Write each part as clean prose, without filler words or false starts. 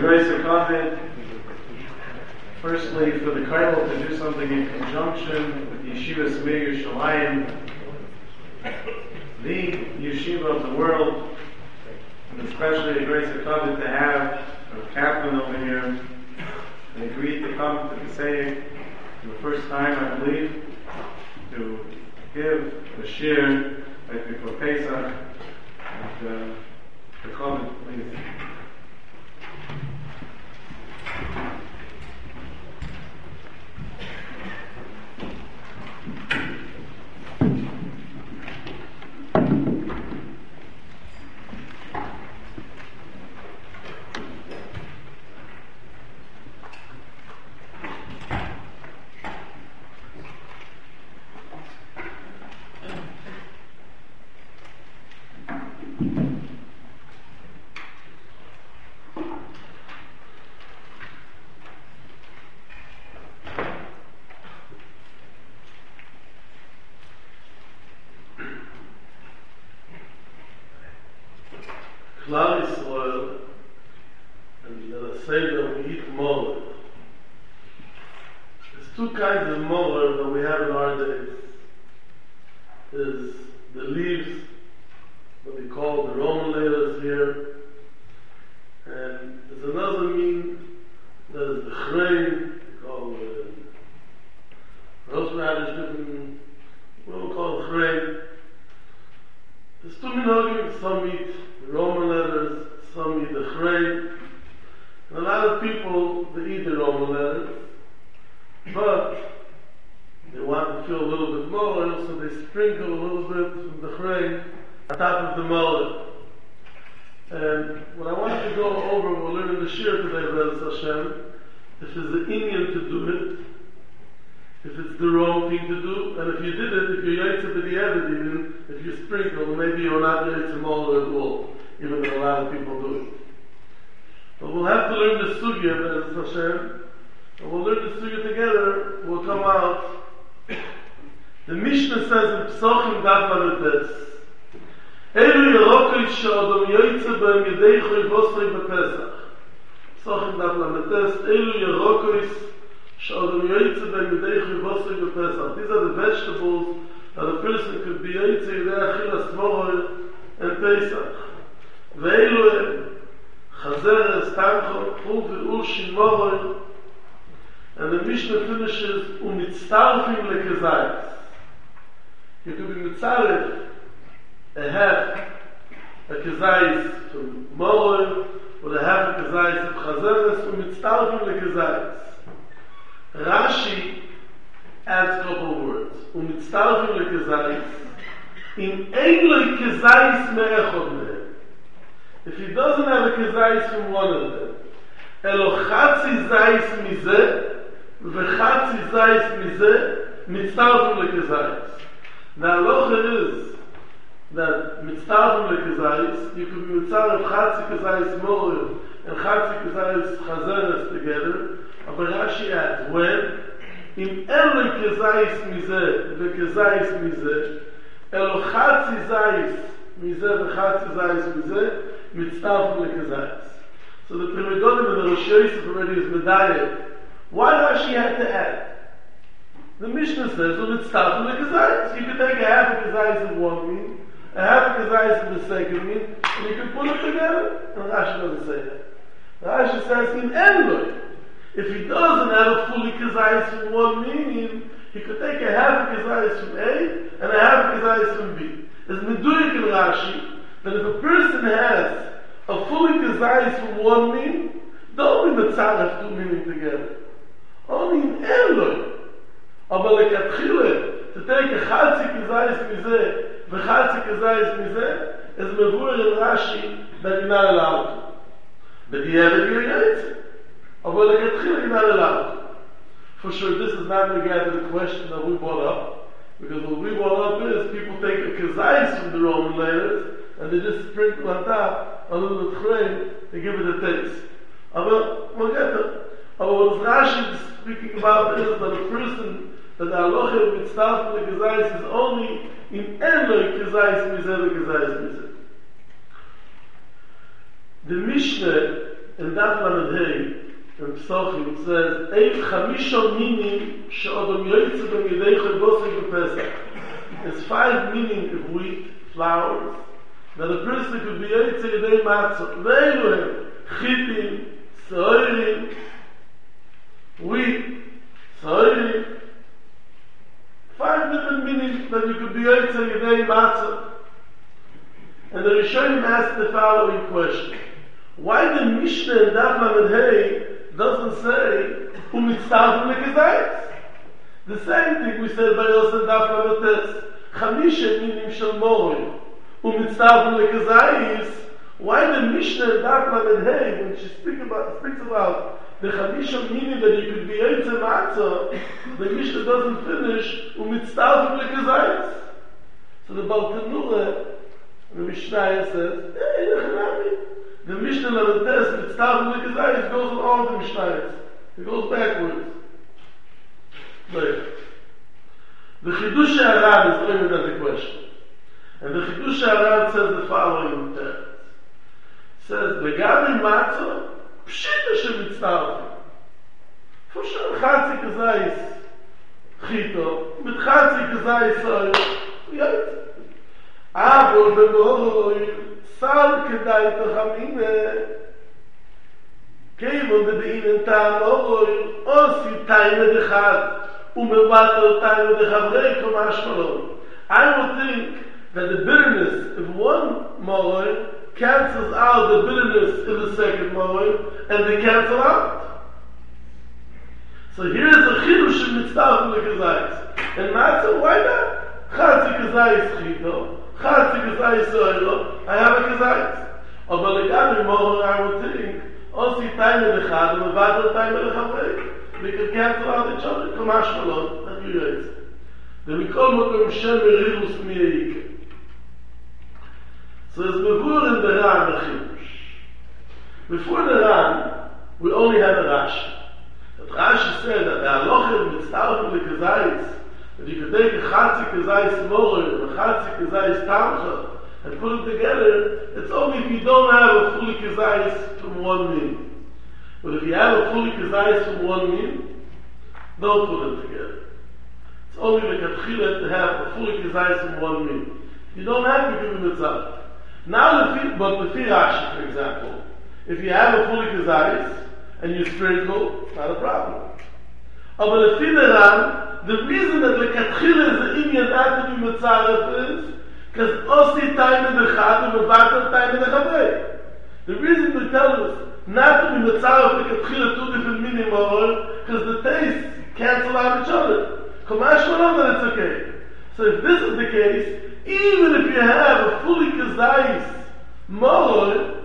grace of God, firstly for the Kollel to do something in conjunction with Yeshiva Semir Yerushalayim, the yeshiva of the world, and especially a grace of God to have a captain over here. They agreed to come to the Passaic for the first time, I believe, to give a shir right before Pesach. And the comment, please. Klal Yisrael, and the Seder we eat molar. There's two kinds of molar that we have in our days. There's the leaves, what we call the Roman letters here, and there's another mean that is the chrein, we call horseradish, different, what we call chrein. There's two minhagim, some eat the Roman letters, some eat the chrein, and a lot of people, they eat the Roman letters, but they want to feel a little bit more, so they sprinkle a little bit from the chrein on top of the mullet. And what I want to go over, we'll learn in the shir today, B'ez Hashem, if there's an Indian to do it, if it's the wrong thing to do, and if you did it, if you're yaitza b'diavad even, if you sprinkle, maybe you're not yaitza molar at all, even though a lot of people do it. But we'll have to learn the sugya, B'ez Hashem, and we'll learn the sugya together, we'll come out. The Mishnah says in Psochim Daf Lametes, Elu Yerokoi Shodom Yaitza B'em Yedeichoi Vosrei B'Pesach. Psochim Daf Lametes, Elu Yerokoi Shodom Yaitza B'em Yedeichoi Vosrei B'Pesach. These are the vegetables that a person could be Yaitza Yedei Achilas Mohoi and Pesach. Ve'elu Chazeres Tancho Chul Ve'ul Shin Mohoi. And the Mishnah finishes Umitztarfim Lekezayis. You could be mitzaref a half a kezayis from Mohoi, or a half a kezayis of Chazeres, Umitztarfim Lekezayis. Rashi adds a couple words. Umitztarfim Lekezayis. In Eiloi Kezayis Me'echod Me'eh. If he doesn't have a kezayis from one of them, Elo Chatzi Zayis Mizeh, V'chatzi Zayis Mizeh, Mitztarfim Lekezayis. The halacha is that Mitztarfim Lekezayis, you could be mitzaref Chatzi Kezayis Mohoi and Chatzi Kezayis Chazeres together, but Rashi adds, when in Eloi Kezayis Mizeh, V'kezayis Mizeh, Elo Chatzi Zayis Mizeh, V'chatzi Zayis Mizeh, Mitztarfim Lekezayis. So the Pri Megadim and the Rosh Yosef already is medayek. Why Rashi had to add? The Mishnah says, well, it's Mitztarfim Lekezayis. You could take a half a kezayis in one mean, a half a kezayis in the second mean, and you could put it together. And Rashi doesn't say that. Rashi says, in Enloi, if he doesn't have a fully kezayis in one mean, he could take a half a kezayis from A and a half a kezayis from B. There's meduyik in Rashi that if a person has a fully kezayis from one mean, don't be mitzaref two meaning together. Only in Enloi. Aber lekatchile, to take a chatzi kezayis mizeh, v'chatzi kezayis mizeh, is mevur in Rashi that you're not allowed to. But you have it, you're yaitze. Aber lekatchile, you're not allowed to. For sure, this is not regarding the question that we brought up, because what we brought up is people take a kezayis from the Roman letters, and they just sprinkle on top a little chrein to give it a taste. Aber we'll get to. Aber what Rashi is speaking about is that a person that the halacha of Mitztarfim Lekezayis is only in Enloi Kezayis Mizeh Lekezayis Mizeh. The Mishnah in Daf Lamed Hey, in Pesachim, it says, Eiv Chamisha Minim She'odom Yoytze B'm Yedeicha Gosek B'Pesach. It's 5 meaning of wheat, flours, that a person could be Yoytze Yedei Matzah. Veiluhem, Chitim, Soirim, wheat, Soirim. 5 different meanings that you could be Yoytze Yedei Matzah. And the Rishonim asked the following question. Why the Mishnah in Daf Lamed Hey doesn't say Umitzavim Lekazayis? The same thing we said by us in Daf Lamed Tes. Chamisha Minim Shel Morim Umitzavim Lekazayis. Why the Mishnah in Daf Lamed Hey, when she speaks about the Chamisha Minim that you could be Yoytze Matzah, the Mishnah doesn't finish Umitzavim Lekazayis. So the Baal Tanura, the Mishnah says, hey, the Mishnah Lamed Tes with Stavim Lekazayis goes on all the Mishnahs. It goes backwards. Right. The Chidush HaRan is only another question. And the Chidush HaRan says the following text. It says, Begabi Matzah, Pshita Shemitzavim. For sure, Chatzi Kazayis Chito, mit Chatzi Kazayis Oil, Yait. Aber במורוי סל כדאי תחמינה כיוון דבאינן טעם מורוי עושי טיימה דחד ומבטל טיימה דחברי כמשמע לו. I would think that the bitterness of one moroi cancels out the bitterness of the second moroi, and they cancel out. So here's a chidush in mitzvah lekazayis. And matzah, why not? Chatzi kazayis chito. Chatzi kazayis soilo, I have a kazayis. Aber legami moroi, I would think, osi taime lechad, and mevatel taime lechavei. We can cancel out each other. Kamash malon, and you raise. Then we call mokom shem merirus miyeike. So it's before in the Ran the chidush. Before the Ran, we only had a Rashi. That Rashi said that the halachim mitzarfim lekazayis, that you could take a chatzi kazayis moroi and a chatzi kazayis tamcha and put them together. It's only if you don't have a fully kazayis from one mean. But if you have a fully kazayis from one mean, don't put them together. It's only the katchila to have a fully kazayis from one mean. You don't have to give them mitzvah. Now, but the Rashi, for example, if you have a fully kazayis and you sprinkle, it's not a problem. But the Ran, the reason that the katchila is the inyan not to be mitzaref is because osi time in the chad and mevatel time in the chavei. The reason we tell us not to be mitzaref the katchila two different meaning moroi because the tastes cancel out each other. Kamash malon that it's okay. So if this is the case, even if you have a fully kazayis moroi,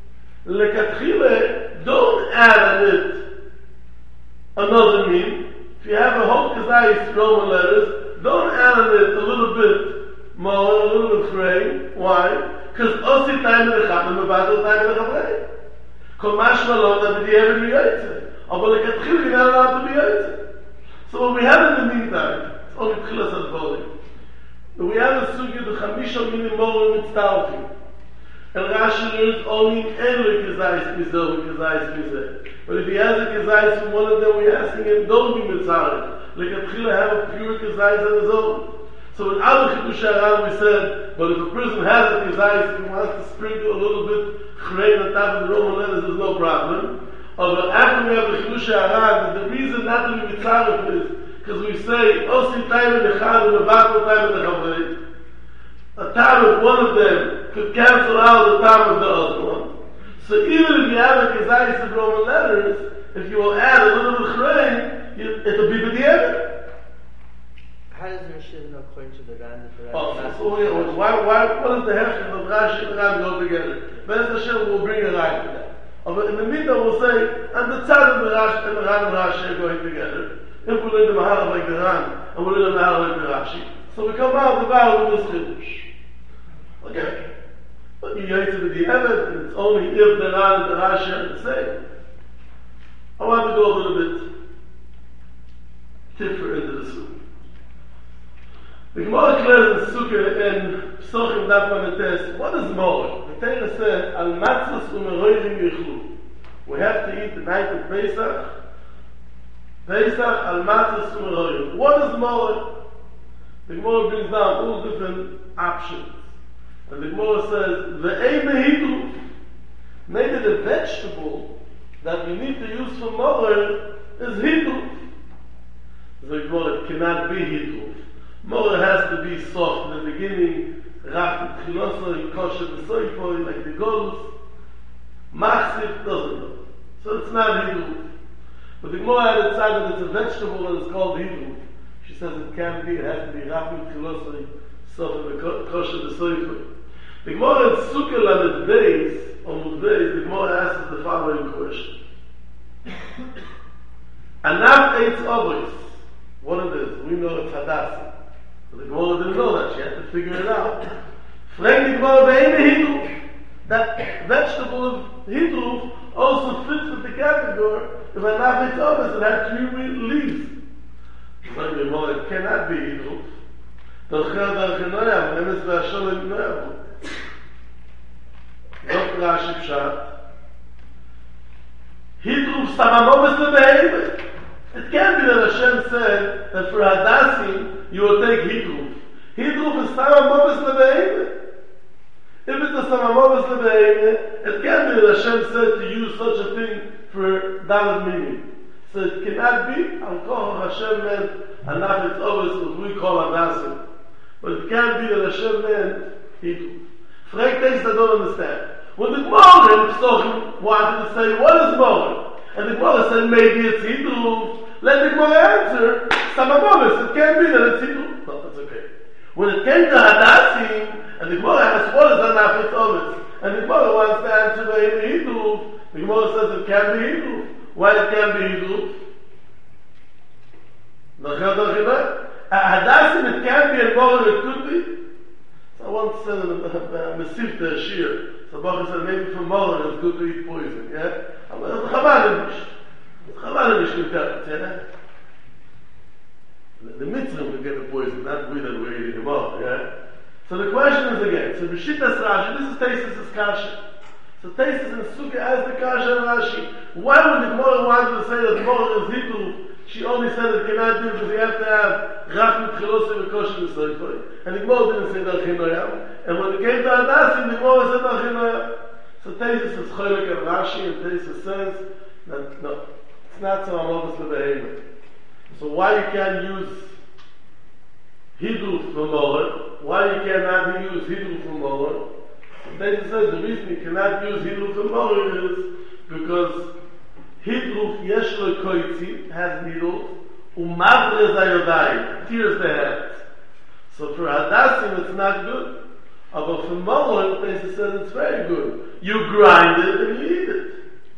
lekatchila, don't add on it another mean. If you have a whole kazayis Roman letters, don't add on it a little bit more, a little bit frame. Why? Because osi time in the chad and mevatel time in the chavei. Kamash malon that the ever be yoytze. Aber lekatchila, you're not allowed to be yoytze. So what we have in the meantime, it's only tchilas advolim. We have a sugi the chamisha minim morim mitztalfim. And Rashi learns only in every kazayis mizeh and kazayis mizeh. But if he has a kazayis from one of them, we're asking him, don't be mitzaref. Lekatchila have a pure kazayis on his own. So in other Chidush HaRan we said, but if a person has a kazayis, if he wants to sprinkle a little bit chrein on top of the Roman letters, there's no problem. But after we have the Chidush HaRan, the reason not to be mitzaref is because we say, osi time in the chad and mevatel time in the chavei. A time of one of them could cancel out the time of the other one. So even if you have a kazayis of Roman letters, if you will add a little bit of chrein, it'll be b'di'evet. How does the Mishnah know according to the Ran? What is the hefshin of Rashi and Ran go together? Be'ez Hashem will bring a line to that. But in the middle we'll say, and the tzad of the Rashi and the Ran and Rashi are going together. If we learn the Mahalach like the Ran, and we learn the Mahalach like the Rashi. So we come out of the battle with this chidush. Okay. But you have to be the Emet, and it's only if the Ran and the Rashi are the same. I want to go a little bit deeper into the Sukkah. The Gemara declares in Sukkah in Pesachim Daf Lamed Tes, what is more? The Torah said, Al matzos u'meroirim yichlu. We have to eat the night of Pesach. Pesach al matzah sumeroyim. What is more? The Gemara brings down all different options. And the Gemara says, Ve'ei mehidruf. Maybe the vegetable that we need to use for morer is hidruf. So the Gemara, it cannot be hidruf. Morer has to be soft in the beginning, rach t'chilosoi, kosher t'soifoi, like the golus. Machsif doesn't know. So it's not hidruf. But the Gemara had decided that it's a vegetable and it's called hidruf. She says it can't be, it has to be rach t'chilosoi, soft in the kosher t'soifoi. The Gemara in Sukkah Lamed Beis, on the Gemara asks the following question. Anaf eitz avos. What it is? We know it's Hadassi. But the Gemara didn't know that. She had to figure it out. Frag the Gemara be'ene hidruf. That vegetable of hidruf also fits with the category. If anaf eitz avos, it had 3 leaves. Frag the Gemara, it cannot be hidruf. D'alchel d'alchenoyam, emes v'asholem noyavu. Dr. Rashi Pshat. Hidruf samamomes lebehemet. It can't be that Hashem said that for Hadassim you will take hidruf. Hidruf is samamomes lebehemet. If it's a samamomes lebehemet, it can't be that Hashem said to use such a thing for Dalet Mimim. So it cannot be. Al Koch Hashem meant anaf it's always what we call Hadassim. But it can't be that Hashem meant hidruf. Frank takes that don't understand. When the Gemara in Psochim wanted to say, what is Gemara? And the Gemara said, maybe it's hidruf. Let the Gemara answer, Samamomis, it can't be that it's hidruf. No, that's okay. When it came to Hadassim, and the Gemara asked, what is Anaf Omis? And the Gemara wants to answer by hidruf. The Gemara says it can't be hidruf. Why it can't be hidruf? Hadassim, it can't be, and Gemara it could be. I once said a Mesivta Shir. So Baruch said maybe for Moller it's good to eat poison. Yeah? It's Chavadimish. It's Chavadimish to tell it. Yeah? The mitzvah will get the poison, not we that we're eating them all. Yeah? So the question is again. So B'shittas Rashi, this is Teisus' Kasha. So Teisus and Sukkah as the Kasha and Rashi. Why would the Gemara want to say that Moller is hidruf? She only said it cannot do because you have to have Rach Mitchilosi V'Kosher V'Soifoi. And the Gemara didn't say Dal Chinoyam. And when it came to Hadassim, the Gemara said Dal Chinoyam. So Teisus is Choylek and Rashi, and Teisus says that no, it's not so Amogus Lebehemet. So why you can't use hidruf for Moller? Why you cannot use hidruf for Moller? Teisus says the reason you cannot use hidruf for Moller is because hidruf yesh lo koitzi has needles, umadre zayodai tears the hands. So for Hadassim it's not good. But for Moller, Teisus says it's very good. You grind it and you eat it.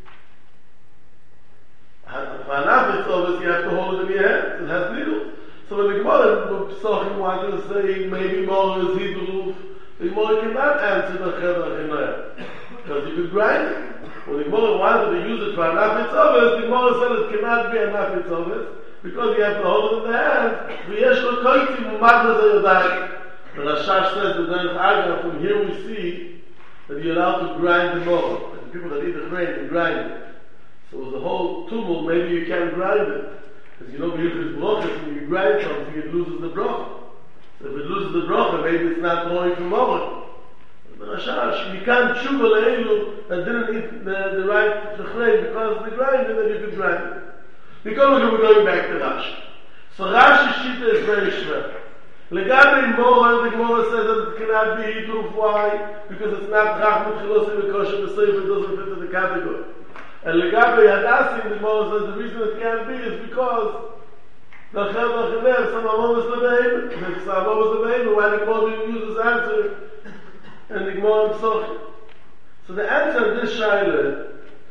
For Anaf it's obvious you have to hold it in your hands. It has needles. So when the Gemara Psochim wanted to say maybe Moller is hidruf, the Gemara cannot answer the Chedach because you could grind it. When the Gemara wanted to use it for Anaf Itzovis, the Gemara said it cannot be Anaf Itzovis because you have to hold it in the hands. V'yesh lo koitzi mumadre zayodai. The Rashash says that there is Aga, from here we see that you're allowed to grind the Moller. And the people that eat the grain can grind it. So there's a whole tumult, maybe you can't grind it. Because you know, when you grind something, it loses the bracha. So if it loses the bracha, maybe it's not going from Moller. The Rashash, you can't tshuva le'elu that didn't eat the right chechrei because of the grinding, that you could grind it. Because we're going back to Rashi. So Rashi's shita is very shver. Legabe Moller, the Gemara says that it cannot be hidruf. Why? Because it's not Rach Mitchilosi V'Kosher V'Soifoi, it doesn't fit in the category. And Legabe Hadassim, the Gemara says the reason it can't be is because the Chel V'Chiver, Samamomes Lebehemet. If Samamomes Lebehemet, why the Gemara didn't use this answer? And the Gemara in Psochim. So the answer of this shaila,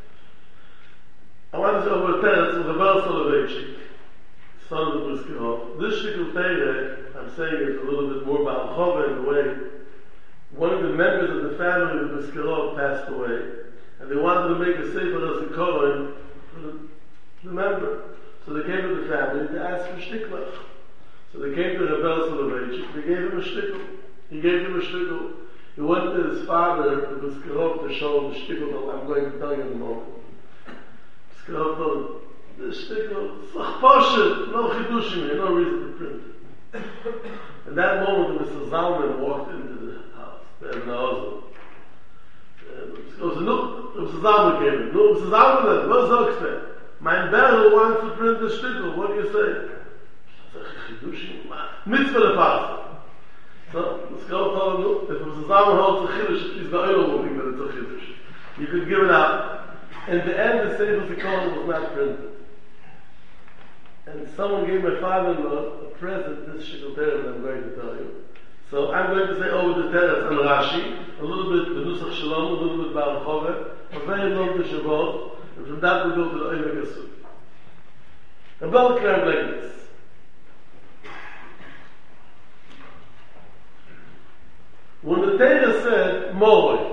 I want to say over Teretz with the Rebel Soloveitchik, son of the Brisker. This shtickle Teireh, I'm saying it a little bit more about Chova in the way one of the members of the family of the Brisker passed away, and they wanted to make a sefer as a kohen for the member. So they came to the family to ask for shtiklach. So they came to Rebel Soloveitchik, they gave him a shtickle. He gave him a shtickle. He went to his father, the Brisker, to show him the shtickle that I'm going to tell you in a moment. Skeleton, this sticker, Sachpashet, no Chidushim, no reason to print it. In that moment, Mr. Zalman walked into the house, there in the house. Mr. Zalman came in. No, Mr. Zalman, what sagst du? Mein Berl wants to print the sticker, what do you say? Chidushim, mitzvah lefaster. So, the scholar told him, if Mr. Zalman holds a Chiddush, he's the oil moving that it's a Chiddush. You could give it up. In the end, the Sefer Zikaron was not printed. And someone gave my father-in-law a present, this Shikol Teres I'm going to tell you. So I'm going to say over the Teres and Rashi, a little bit Benusach Shalom, a little bit Baruch Chove, a very long Shavuot, and from that we go to the Oimek Asuk. And Baruch Chove like this. When the Teres said, Moroi,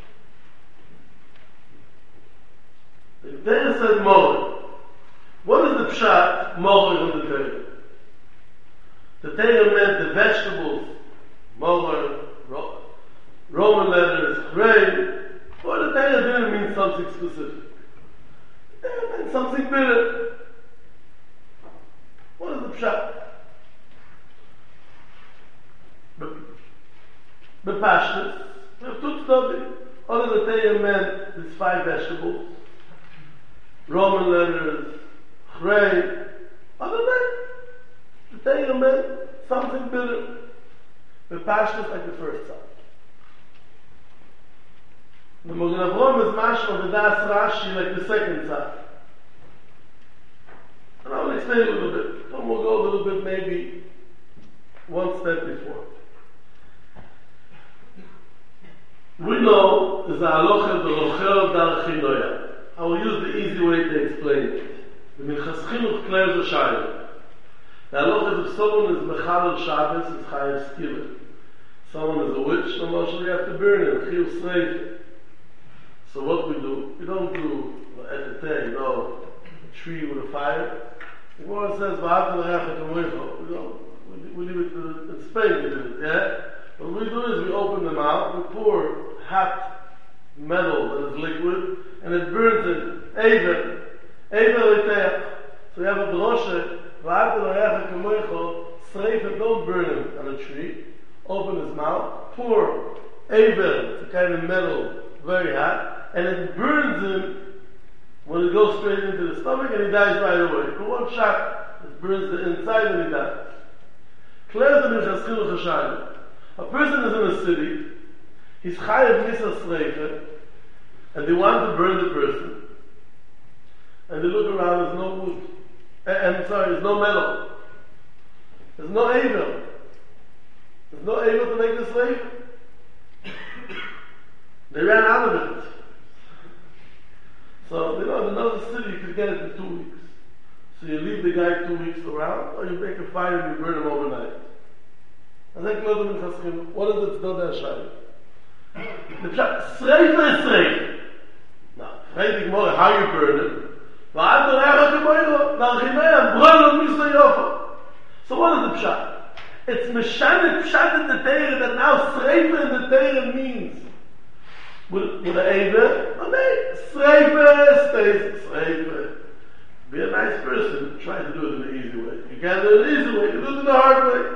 the Teres said Moroi. What is the pshat Moroi in the Teres? The Teres meant the vegetables, Moroi, Roman letters, Chrei, or the Teres didn't mean something specific. The Teres meant something bitter. What is the pshat? The pashtas, we have two studies. All of the Teres meant these 5 vegetables, Roman letters, Chrei, other than the Teres meant something bitter. The pashtas like the first side. The Magen Avraham is mashma the Das Rashi like the second side. And I'll explain a little bit. Then we'll go a little bit maybe one step before. We know is a halacha b'rochel dar chinoya. I will use the easy way to explain it. The Minchas Chinuch clears a shayla. The halacha is if someone is mechalel Shabbos, it's chayav skila. Someone is a witch, no more you have to burn him, chiyuv sreif. So what we do? We don't do eteteh, you know, a tree with a fire. The Gemara says, "V'ahavta l'recha kamoicha." We don't. We leave it in Spain. We do it. Yeah. What we do is we open them out, we pour hot metal that is liquid, and it burns it. Eiver leiteach. So you have a broshe, v'ahavta l'recha kamoicha, sreif and don't burn him on a tree. Open his mouth, pour eiver, it's a kind of metal, very hot, and it burns him when it goes straight into the stomach and he dies right away. For one shot, it burns the inside and he dies. Clears the Minchas Chinuch Hashayim. A person is in a city, he's chayav misa sreifa, and they want to burn the person, and they look around, there's no wood. There's no metal. There's no eiver. There's no able to make this slave. They ran out of it. So, in another city you could get it in 2 weeks. So you leave the guy 2 weeks around, or you make a fire and you burn him overnight. And then close them in Chaskim. What is it to do that Shai? The pshat, Sreifa is Sreifa. Now, Freitig Moreh, how you burn it? So what is the pshat? It's Meshanet Pshat in the Teire that now Sreifa in the Teire means. With the Eiver, okay, Sreifa stays Sreifa. Be a nice person, try to do it in the easy way. You can't do it in the easy way, you do it in the hard way.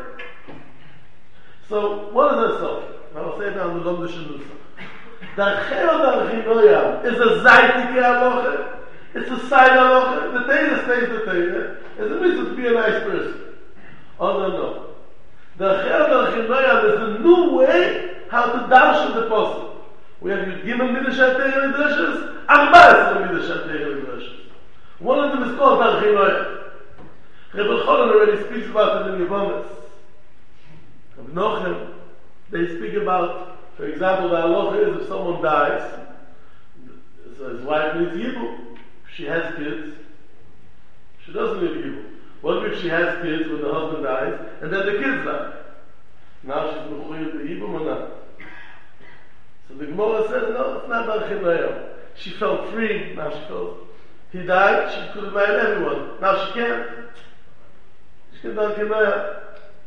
So, what is that so? I will say it now in the Lomdish Nusa. The Cheo Dar Chinoyam is a Zaitike Aloche, it's a side Aloche, the Teire stays the Teire. It's a mitzvah to be a nice person. Oh no. The Cheo Dar Chinoyam is a new way how to darshan the Apostle. We have Yud Gimel Midashat Teire Midrashas, Arba'as Midashat Teire Midrashas. One of them is called Dar Chinoyam. Rebbe Cholan already speaks about it in Yevomis. Of Nochem, they speak about, for example, the halacha is if someone dies, so his wife needs Yibum. She has kids, she doesn't need Yibum. What if she has kids when the husband dies, and then the kids die? Now she's mechuyev to Yibum or not? So the Gemara says, no, it's not Dar Chinoyam. She felt free, now she felt, he died, she could have married everyone. Now she can't. She can't Dar Chinoyam.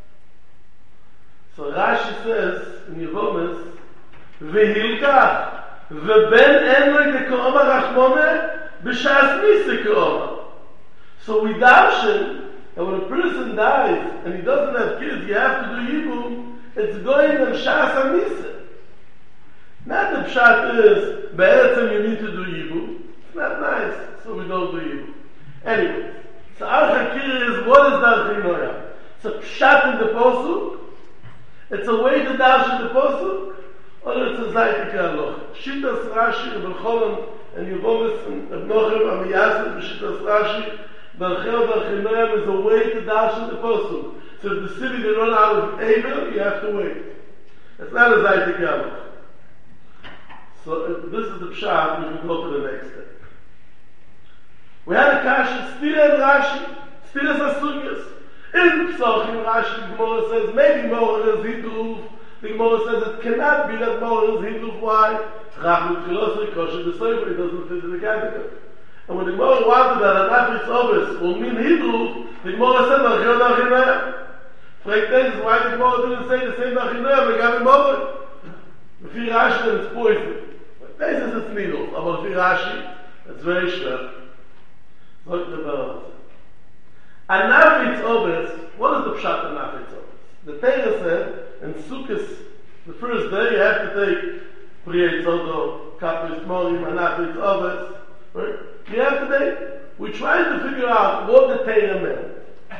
So Rashi says in Yevomis, "Vehilkach, veben enloi dekoama rachmone, b'shas misa k'oma. So we darshan, and when a person dies and he doesn't have kids, you have to do yibum. It's going on shas misa. Not the pshat is be'etzem you need to do yibum. It's not nice, so we don't do yibum. Anyway, so our hakir is what is darshan noya? It's a pshat in the posuk. It's a way to darshan the posuk. Or it's a zaytik aloch. Shitas Rashi, Rebbe Cholon, and Yevomis, and Abnochem, Amiyasif, Shitas Rashi, Darchel Darchinoyam is a way to darshan the posuk. So if the city they run out of Abel, you have to wait. It's not a zaytik aloch. So if this is the pshat, we can go to the next step. We had a kasha, Stira and Rashi, Stira Sasugyas. In Psochim Rashi, the Gemara says, maybe more is Hidruv. The Gemara says it cannot be that more is Hidruv. Why? Chachut Chilosri Kosher the Sofer, it doesn't fit in the category. And when the Gemara wanted that an Afritz Ovis will mean Hidruv, the Gemara said, Nachil Nachinayam. Frank Davis, why the Gemara didn't say the same Nachinayam, they got him over. If you Rashi, then it's poison. This is its needle. But if you Rashi, it's very sharp. Look at the balance. An Afritz Ovis, what is the pshat of Afritz Ovis? The Torah said, in Sukkot, the first day you have to take Priyei Tzodo, Kapis Morim, and Afritz Ovis. Right? You have to take. We tried to figure out what the Torah meant.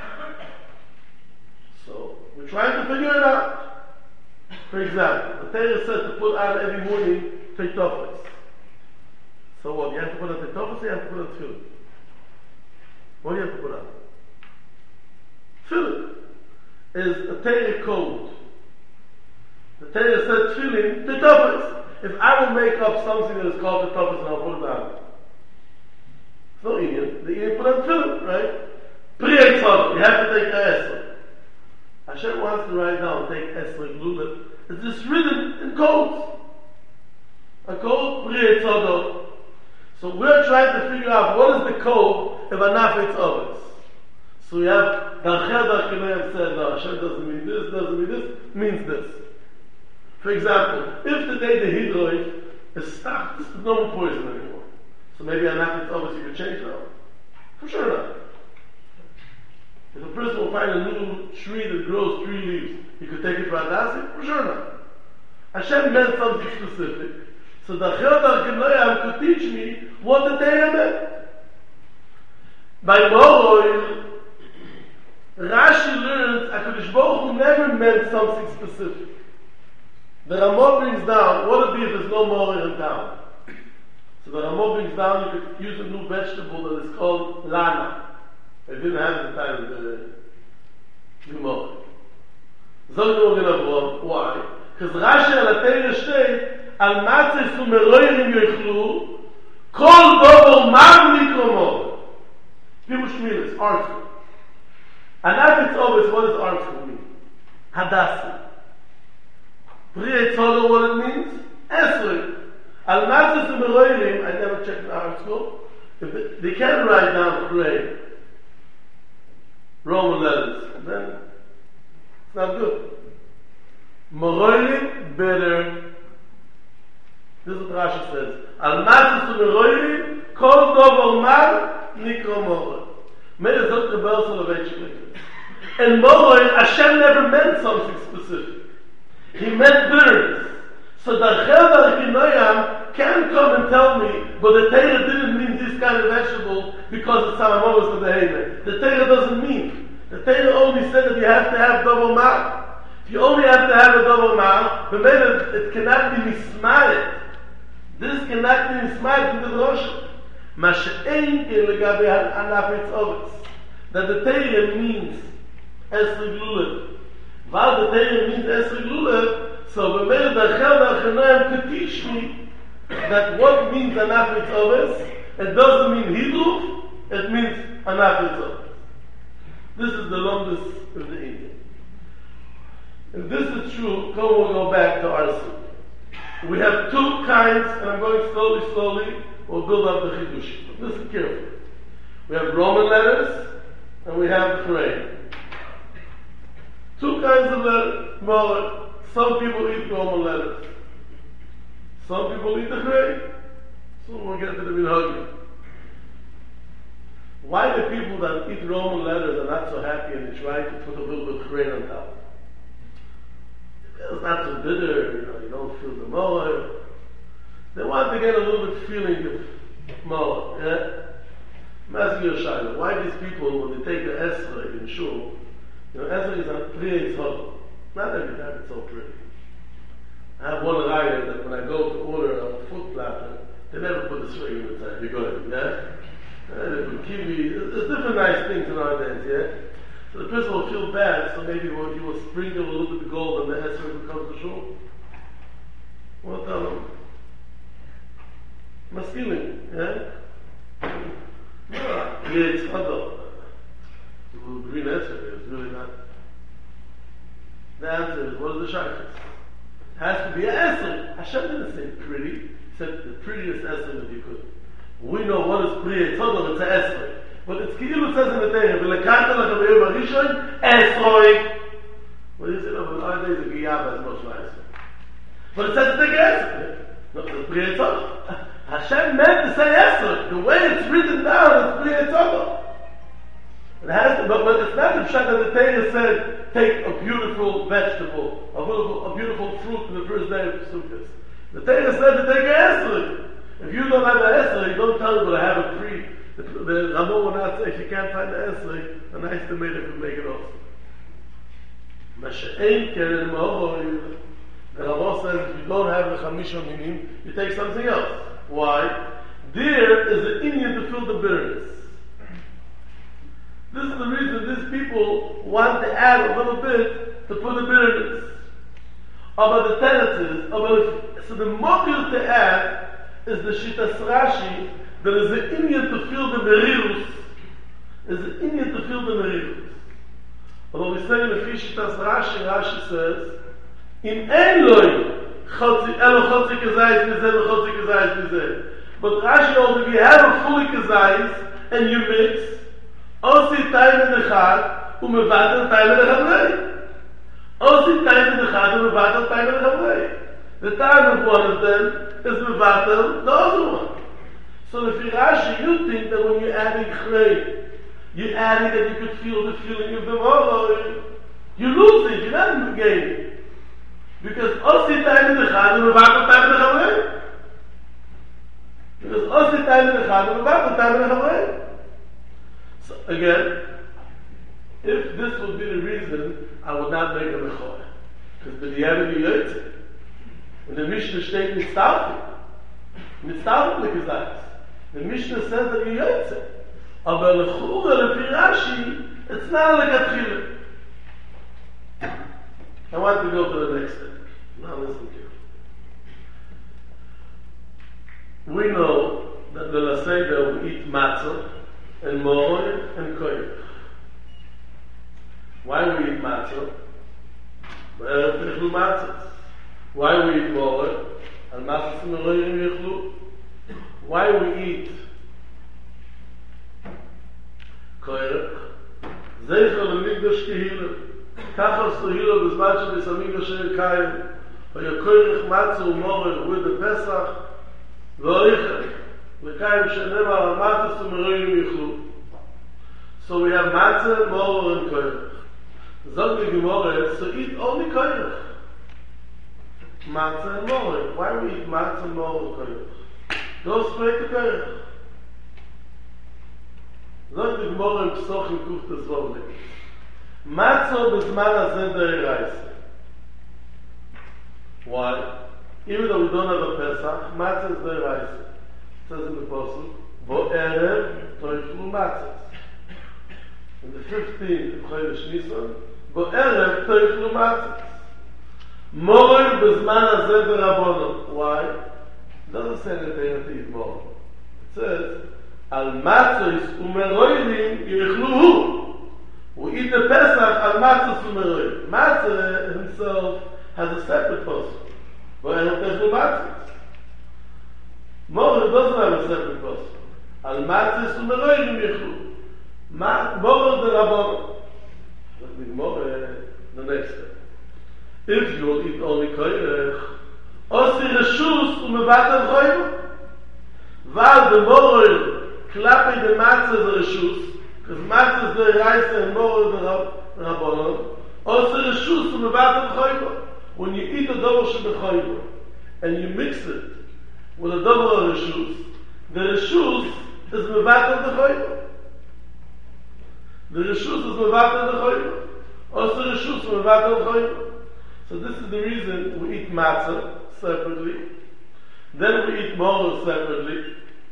So, we're trying to figure it out. For example, the Torah said to put on every morning Teitofos. So what? You have to put on Teitofos or you have to put on Tefillin? What do you have to put on? Tefillin is a Torah code. The Torah said Tefillin, Teitofos. If I will make up something that is called Teitofos and I'll put it on. It's no Indian. The Indian put on Tefillin, right? Priyei Tzodok. You have to take a Esrog. Hashem wants to write down, take Esrog Lulav. It's just written in codes. A code, Priyei Tzodok. So we're trying to figure out what is the code of an Afritz Ovis. So we have Darchel Darchinoyam said, no, Hashem doesn't mean this, doesn't mean this, means this. For example, if today the hydroid is stopped, there's no more poison anymore. So maybe an Afritz Ovis you could change now. For sure not. If a person will find a new tree that grows 3 leaves, you could take it for Adasi? For sure not. Hashem meant something specific. So the Darchel Darchinoyam could teach me what the Torah meant. By Moroi, Rashi learns HaKadosh Baruch Hu never meant something specific. The Ramah brings down, what would be if there's no Moroi in town? So the Ramah brings down, you could use a new vegetable that is called lana. They didn't have it at the time of the Gemara. Why? Because Rashi al Torah state, al matzes umeroirim yochlu, kol dover man nikromo. People should mean this, artful. And Afritz Ovis, what does artful mean? Hadasi. Priyei Tzodok, what it means? Esrog. Al matzes umeroirim, I never checked the article. If they can't write down Chrei, Roman letters, then it's not good. Meroirim, better. This is what Rashi says. Al matzes umeroirim, kol dover man nikro moroi. May the Dr. Belsel of H. And moroi, Hashem never meant something specific. He meant bitterness. So Darchel Darchinoyam can't come and tell me, but the Torah didn't mean this kind of vegetable because it's Samamovas of the Haman. The Torah doesn't mean. The Torah only said that you have to have double mal. If you only have to have a double mal, but maybe it cannot be mismared. This cannot be mismared in the Rosh. Masha'en legabe an Afritz Ovis. That the Torah means Esrog Lulav. While the Torah means Esrog Lulav, so B'meir Darchel Darchinoyam could teach me that what means an Afritz Ovis, it doesn't mean Hidruv, it means an Afritz Ovis. This is the longest of the Indian. If this is true, we'll go back to our suit. We have 2 kinds, and I'm going slowly, we'll build up the Chidush. Listen carefully. We have Roman letters, and we have Chrei. 2 kinds of letters. Some people eat Roman letters. Some people eat the Chrei. Soon we'll get to the Minhagim. Why the people that eat Roman letters are not so happy and they try to put a little bit of grain on top? It's not so bitter, you don't feel the more. They want to get a little bit feeling of more, yeah? I'm asking you a shayla. Why these people, when they take the esrei in shul, esrei is a pretty hodl. Not every time it's so pretty. I have one raya that when I go to order a food platter, they never put the esrei inside. You go in, yeah? They put kiwi. There's different nice things nowadays, yeah? So the person will feel bad, so maybe he will sprinkle a little bit of gold on the esrei when it comes to shul. What tell them? Masculine, yeah? Yeah, it's hodl. The little green esrei is really not. The answer is, what are the shaykhs? It has to be an esrei. Hashem didn't say pretty. He said the prettiest esrei that you could. We know what is priya. It's hodl, it's an esrei. But it's Ki'ilu says in the Torah, "V'lekanta lachem b'yom harishon esrei." Well, you say, no, but nowadays the giyava is much nicer. But it says to take an esrei. No, it's priya, it's hodl. Hashem meant to say esrei. The way it's written down is priya, it's hodl. It has to, but it's not the pshat that the Torah said, take a beautiful vegetable, a beautiful fruit in the first day of Sukkot. The Torah said to take an esrei. If you don't have an esrei, you don't tell them to have a pre. The Ramon will not say, if you can't find the esrei, a nice tomato can make it also. Masha'en keren ma'oroi. The Ramon says, if you don't have the chamisha minim, you take something else. Why? There is an Indian to fill the bitterness. This is the reason these people want to add a little bit to put the bitterness. About the tendencies, so the motive to add is the Shitas Rashi, that is the Indian to fill the merirus. Is the Indian to fill the merirus. Although we say in the Shitas Rashi, Rashi says, in ein loy, elo chotzi kezayis mizeh, chotzi kezayis mizeh. But Rashi holds, if you have a fully kezayis, and you mix, Osi time in the chad, umevatel time in the chavlei. Osi time in the chad, umevatel time in the chavlei. The time of one of them is mevatel the other one. So if you Rashi, you think that when you're adding chrei, you're adding that you could feel the feeling of the molo. You're losing, you're not in the game. Because Osi time in the chad, umevatel time in the chavlei. Because Osi time in the chad, umevatel time in the chavlei. So again, if this would be the reason, I would not make a mechor. Because the B'diavad Yotze. And the Mishnah steht mitztalfik. Mitztalfik lekizayis. The Mishnah says that you Yotze. Aber lechura lefi Rashi, it's not lekatchila. I want to go to the next step. Now listen carefully. We know that the Laseda will eat matzah and moroi and koyach. Why we eat matzah? Why we eat moroi? And matzah and moroi. Why we eat koyach? Zeichel l'migdash kehila. Kachal stohila b'zman shel b'samigdash she'er kayim. V'ya koyach matzah u'moroi with the Pesach. V'oichel. So we have matzah, moroi, and koyach. Zog the Gemara, so eat only koyach. Matzah and moroi. Why we eat matzah, moroi, and koyach? Go straight to koyach. Zog the Gemara in Psochim Kufta Zvogli. Matzah b'zman hazeh de'iraisa. Why? Even though we don't have a Pesach, matzah is de'iraisa. Says in the Apostle, Bo'erev toichlu matzahs. In the 15th of Chodesh Nisan, Bo'erev toichlu matzahs. Moroi b'zman hazeh b'rabonon. Why? It doesn't say that they have to eat moroi. It says, Al matzahs umeroilim yichluhu. We eat the Pesach al matzahs umeroilim. Matzah himself has a separate Apostle. Bo'erev toichlu matzahs. Moroi doesn't have a separate Apostle. Al matzahs umeroilim yichluhu. Moroi the Rabbon. Let me Moroi the next step. If you will eat only koyach, osi reshus umevatel choyma. Val the Moroi Klappe the matzah is a reshus, because matzah is the rice and more the rabbanon. Also reshus to mevatel chayva. When you eat a double shebechayva and you mix it with a double reshus, the reshus is mevatel the chayva. The reshus is mevatel the chayva. Also reshus mevatel the chayva. So this is the reason we eat matzah separately. Then we eat morel separately.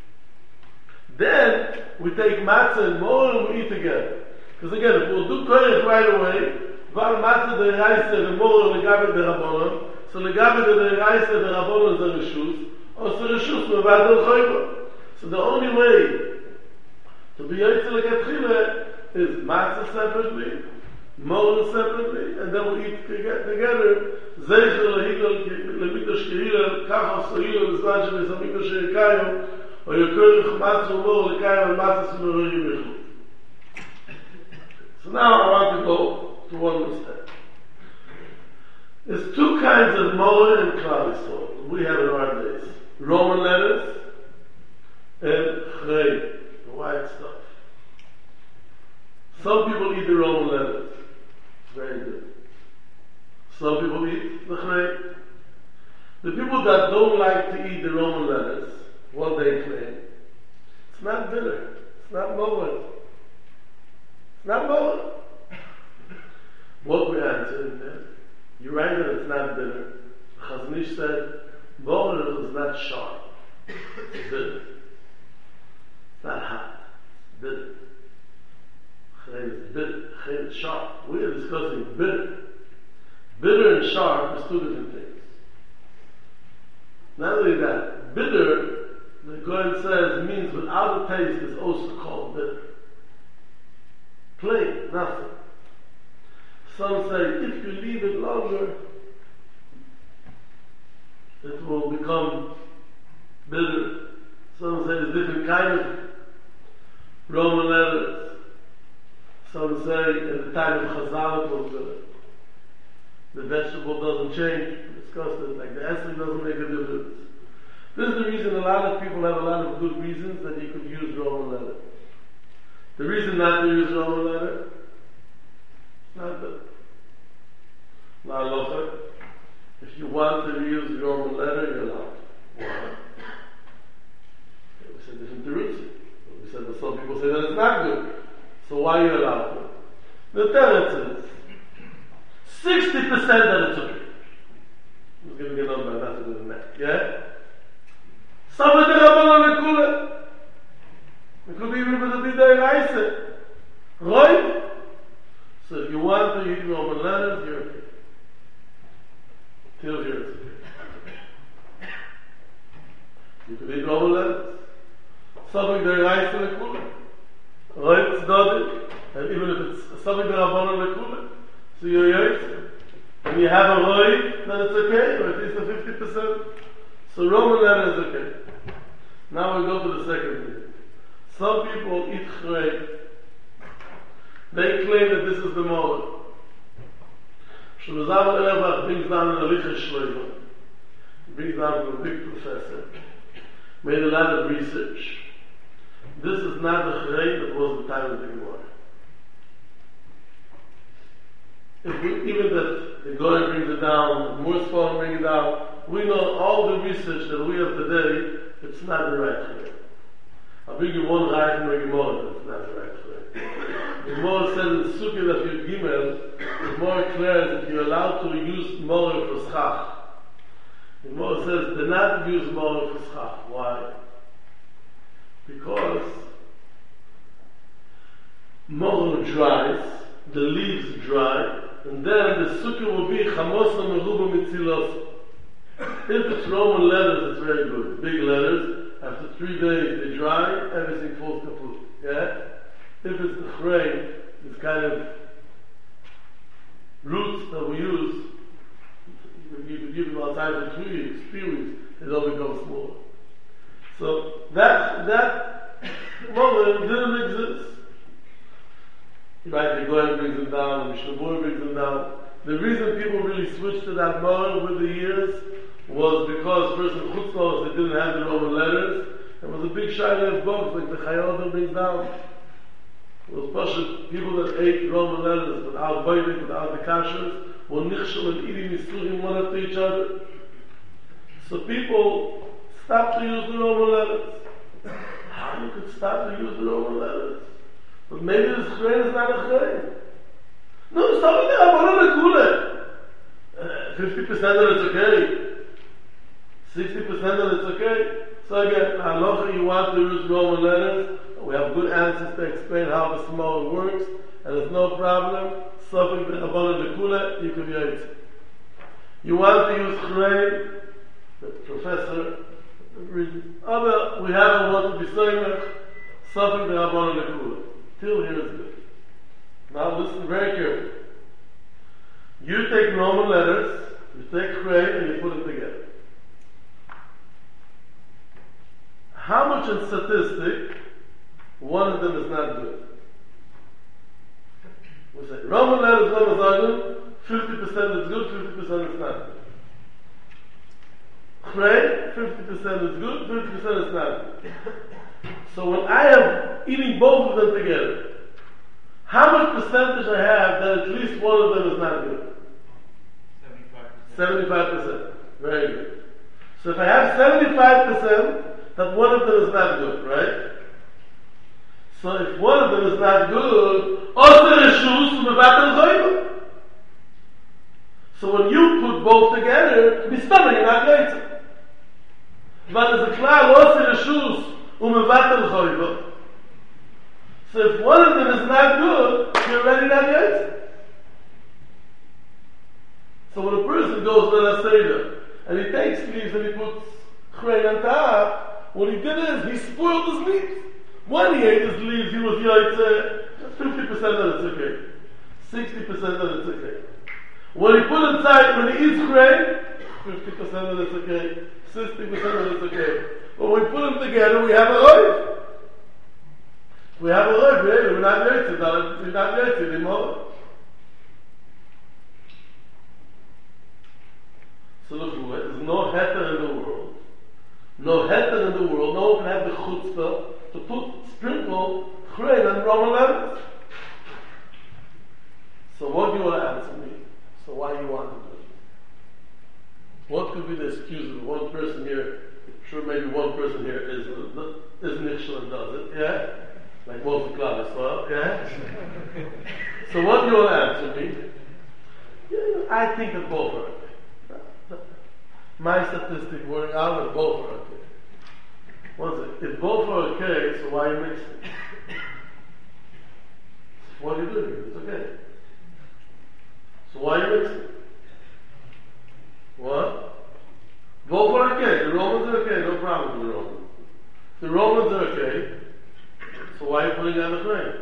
Then we take matzah and morel and we eat together. Because again, if we'll do koyach right away, val matzah the reise the morel legabe the rabbanon, so legabe the reise the rabbanon is a reshus, also reshus mevatel chayva. So the only way to be yotze lekatchila is matzah separately, morel separately, and then we eat together. Zeichel lehilel lemikdash kehilel kach ha'sohilel b'zman shebezamikdash she'ekayim or yokorich matzah morel lekayim and matzah s'merori mechut. So now I want to go to one more step. There's two kinds of morel and klal yisrael we have in our days: Roman letters and chrei, the white stuff. Some people eat the Roman letters. Very good. Some people eat the chrei. The people that don't like to eat the Roman letters, what they claim, it's not bitter. It's not morel. It's not morel. What we answer in there? You write that it's not bitter. Chazon Ish said, morel is not sharp. It's bitter. It's not hot. It's bitter. Chrei is bitter. Chrei is sharp. We are discussing bitter. Bitter and sharp is two different things. Not only that, bitter, the Goyen says, means without a taste is also called bitter. Plain, nothing. Some say if you leave it longer, it will become bitter. Some say there's different kind of Roman letters. Some say at the time of Chazal it was bitter. The vegetable doesn't change. We discussed it. Like the acid doesn't make a difference. This is the reason a lot of people have a lot of good reasons that you could use Roman letter. The reason not to use Roman letter, not that. Now, if you want to use the Roman letter, you're allowed. Why? We said different terutzim. We said that some people say that it's not good. So why are you allowed to? The teretz is 60% that it's okay. I'm giving you a number, not to do the math. Yeah? Some of the Rabbanon Lekula. It could be even with the Bidei Reise. Right? So if you want to eat Roman letters, you're okay. Till you're okay. You could eat Roman letters. Some of the Reise Lekula. Right? It's not it. And even if it's some of the Rabbanon Lekula. So you're yotze. When you have a roi, then it's okay, or at least a 50%. So Roman letter is okay. Now we go to the second thing. Some people eat chrei. They claim that this is the morel. Shlomo Auerbach brings down an Alicha Shlomo. He brings down from a big professor. Made a lot of research. This is not the chrei that was the time of the Gemara. Even that the Goyen brings it down, Moore's Farm brings it down, we know all the research that we have today, it's not the right way. I'll bring you one right from the Gemara, but it's not the right way. The Gemara says in Sukkah that you Gimel, the more clear that you're allowed to use morel for schach. The Gemara says do not use morel for schach. Why? Because morel dries, the leaves dry, and then the sukkah will be chamosa meruba mitzilos. If it's Roman letters, it's very good. Big letters. After 3 days they dry, everything falls kaput. Yeah? If it's the chrei, this kind of roots that we use, you could give them outside for 3 weeks, it all becomes smaller. So that moment didn't exist. Right, the Goyen brings them down, the Mishnah Berurah brings them down. The reason people really switched to that morel with the years was because first in Chutzlos they didn't have the Roman letters, There was a big shiny of books like the Chayyim brings down. It was Pasha, people that ate Roman letters without biting, without the kashrus, were nichshel and eating misurim one after each other. So people stopped to use the Roman letters. How you could stop to use the Roman letters? But maybe the Chrein is not a Chrein. No, something there, I'm 50% of it's okay. 60% of it's okay. So again, halacha, you want to use Roman letters. We have good answers to explain how the small works, and there's no problem. Something the Rabbanan Lekula, you could use it. You want to use Chrein, the professor, we haven't wanted to be saying something the Rabbanan Lekula. Till here is good. Now listen very carefully. You take Roman letters, you take Chrein, and you put them together. How much in statistic, one of them is not good? We say, Roman letters, Roman Zagun, 50% is good, 50% is not good. Chrein, 50% is good, 50% is not good. So when I am eating both of them together, how much percentage I have that at least one of them is not good? 75%. Very good. So if I have 75%, that one of them is not good, right? So if one of them is not good, so when you put both together, you're not going. But as a klal, so if one of them is not good, you're already not going. So when a person goes to the Seder and he takes leaves and he puts Chrein on top, what he did is he spoiled his leaves. When he ate his leaves, he was 50% of it's okay. 60% of it's okay. When he put inside, when he eats Chrein, 50% of it's okay. 60% of it's okay. But when we put them together, we have a life. We have a life, we're not yotze, we're not yotze anymore. So look, there's no heter in the world. No heter in the world. No one can have the chutzpah to put, sprinkle Chrein and Roman letters. So what do you want to answer me? So why do you want to do it? What could be the excuse of one person here? Sure, maybe one person here is nichshel and does it, yeah? Like most of the class, well, yeah? So what do you want to answer me? Yeah, I think that both are okay. My statistic working out that both are okay. What's it? If both are okay, so why are you mixing? What are you doing here? It's okay. So why are you mixing? What? Both are okay. The Romans are okay. No problem with the Romans. The Romans are okay. So why are you putting on the Chrein?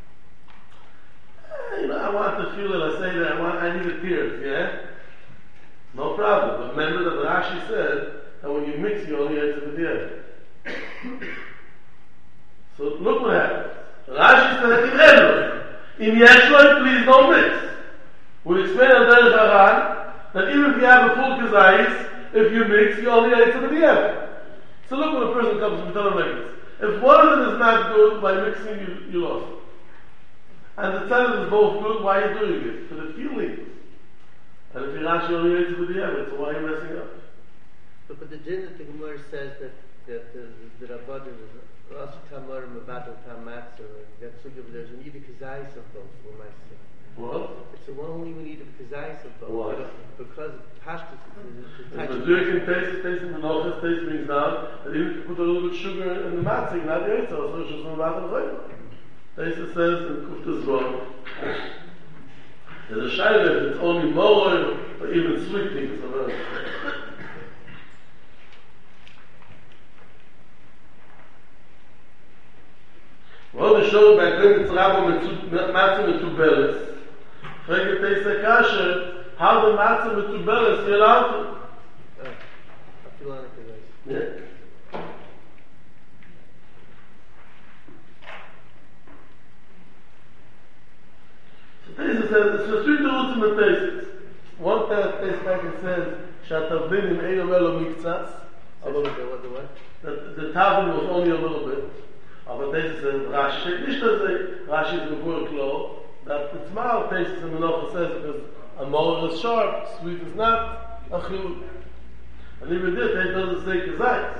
I want to feel it. I say that I need the tears. Yeah. No problem. But remember that Rashi said that when you mix, you only answer with the end. So look what happens. Rashi said, in Yeshua, please don't mix. We explain on Derech Haran that even if you have a full kazayis, if you mix, you only answer with the end. So look when a person comes to tell them like this. If one of them is not good, by mixing, you lost it. And the tzedek is both good, why are you doing it? For the feelings. And if you're actually only answer with the end, so why are you messing up? But the din that the Gemara says that the Rabbanan is also Tamar Mabatal Tamatzer, that's what there's a need of kazayis of both, what am I saying? What? It's the one only we need of kazayis of both. Why? Because pashtus is the Zurich and taste in the Nochas, taste brings down that even if you put a little bit of sugar in the matzah, not the Eitzah, so it's just from Mabatal Chayim. Taste says in Kuftas Ron, there's a shayla if it's only more or even sweet things. Well, the show by Klin Tzrabo Matzah with two bells. Frage Teise Kasher, how the Matzah with two bells you're allowed to? I feel like it. Yeah. So Teise says, it's just three roots in the Teises. One Teise back and says, Shatavlin in Eyo Elo Miktsas. The what? The Tavin was only a little bit. Aber this is Rashi. Nicht dass Rashi is before klo. That it's mal tastes in the Nocha says because a molar is sharp, sweet is not a chiluk. And even this, they doesn't say kazais.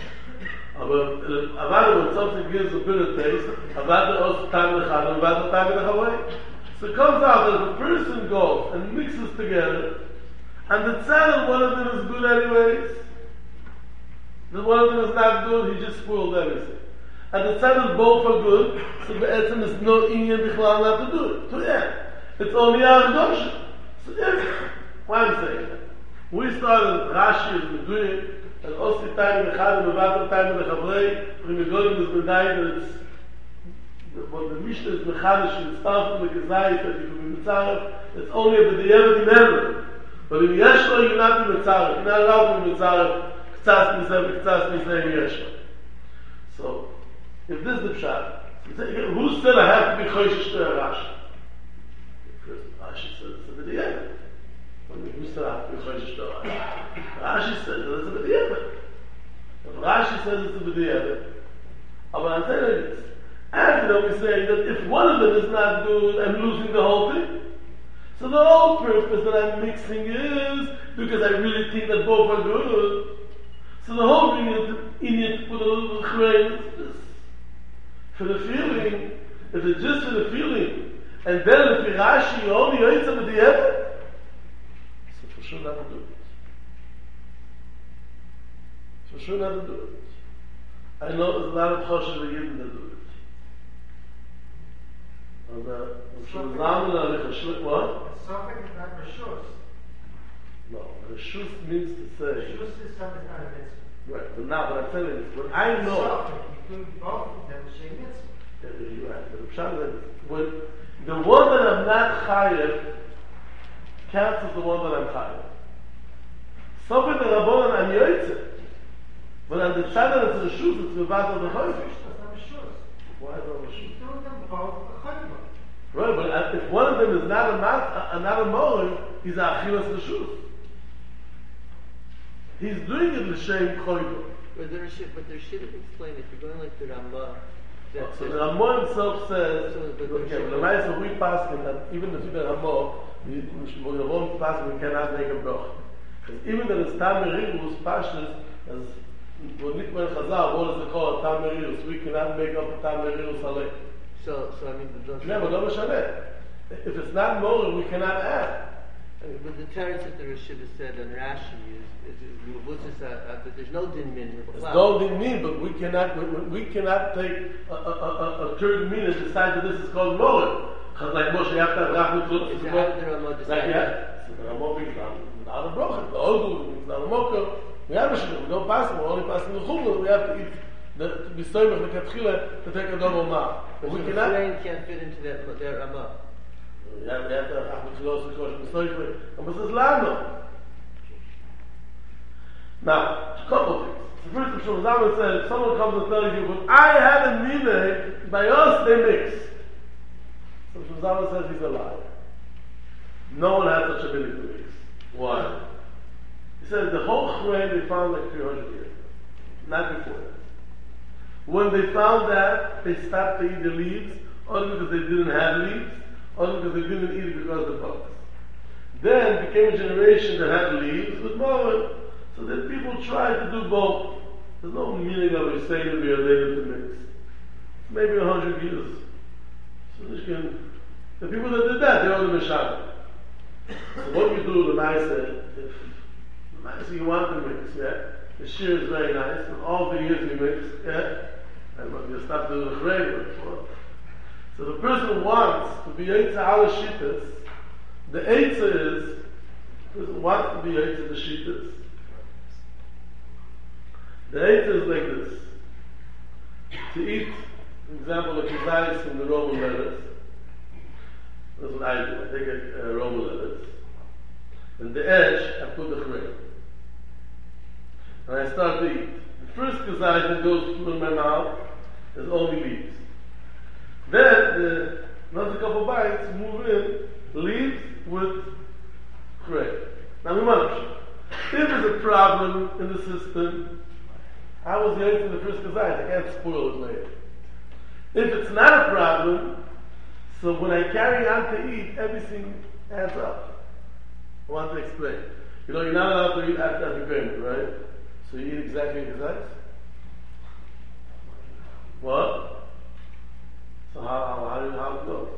Aber when something gives a bitter taste, avada also time lechad, avada time lechavei. So it comes out that if a person goes and mixes together, and the tzad one of them is good anyways, the one of them is not good, he just spoiled everything. And the tzad is both are good, so the etzem is no inyan bichlal not to do it. So yeah, it's only our redemption. So yeah, why I'm saying that? We started Rashi as we do it, and also time lechad, and avada time lechavei, when we go in this medai that it's what the Mishnah is mechadish, it's starting from the Gezayis that you can be Mitzaref, it's only a b'di'evet in heaven. But in Yeshua, you're not in Mitzaref. You're not allowed to be Mitzaref, k'tzas miseh in Yeshua. So, if this is the Pshat, who said I have to be Choshesh to Rashi? First, Rashi said it's a b'di'evet. Who said I have to be Choshesh to Rashi? Rashi said it's a b'di'evet. If Rashi says it's a b'di'evet, but I'm saying this. After that, we say that if one of them is not good, I'm losing the whole thing. So the whole purpose that I'm mixing is because I really think that both are good. So the whole thing is to put a little grain is just for the feeling. If it's just for the feeling, and then if Rashi only eats them at the end, so for sure not to do it. For sure not to do it. I know there's a lot of Choshesh V'Yidin that do it. And what? Sophic is not Rishus. No, Rishus means to say. Rishus is something not a mitzvah. Right, but now what I'm telling you is, when I know. Sophic, you do both of them, it's a mitzvah. You're right, but the pshat is when the one that I'm not chayev cancels the one that I'm chayev. Something that Rabbanan I'm yoytze, but on the side that it's Rishus, it's mevatel the chayv. It's not Rishus. Why is that Rishus? You do them both a chayv. Right, but if one of them is not a molen, he's a achilas reshus. He's doing it l'shem choyva. But there should explain it. You're going like the Ramah. So the Ramah himself says, okay, but the Maisa we pass him that even if the Ramah, the Ramah pass we cannot make a broch. Because even the Tam Merirus pashas as when Nikman Chazal, what is it called? Tam Merirus. We cannot make up Tam Merirus alek. So I mean, Yeah, but don't mishaneh. If it's not molen, we cannot add. But the terrace that the Rishiva said on Rashi is that there's no din min. There's no din min, but we cannot take a third min and decide that this is called molen. Because like Moshe, you have to have rachmut tzut. Is that the Ramah decided? So the Ramah means not a brocha. The Odu means not a mocha. We have a shidduch. We don't pass them. We only pass them the chumrah. We have to eat. To be soymach the katchila to take a double ma. But we the cannot. grain can't fit into their Ramah. We have to have achmut tzut, kosher, misoychli, and this is lano. Now, a couple of things. The first of Shlomo said, if someone comes and tells you, but I had a minhag, by us they mix. So Shlomo says he's a liar. No one had such a minhag to mix. Why? He says the whole Chrein they found like 300 years ago. Not before that. When they found that, they stopped to eat the leaves, only because they didn't have leaves, only because they didn't eat it because of the bugs. Then became a generation that had leaves with more. So then people tried to do both. There's no meaning of it saying to be related to mix. Maybe 100 years. So the people that did that, they were the Meshach. So what you do, the Maisa, if the Maisa you want to mix, yeah? The shear is very nice, and all the years you mix, yeah? And when you stop doing the chrein, so the person wants to be Eitza ala Shittas. The Eitza is, the person wants to be Eitza the Shittas. The Eitza is like this. To eat, for example, the kizayis from the Roman letters. That's what I do. I take a Roman letters. And the edge, I put the chrein. And I start to eat. The first kazayis that goes through in my mouth is only leaves. Then, another couple bites, move in, leaves with chrein. Now, we must. If there's a problem in the system, I was the in the first kazayis. I can't spoil it later. If it's not a problem, so when I carry on to eat, everything adds up. I want to explain. You know, you're not allowed to eat after payment, right? So you eat exactly kazayis? What? So how do it go?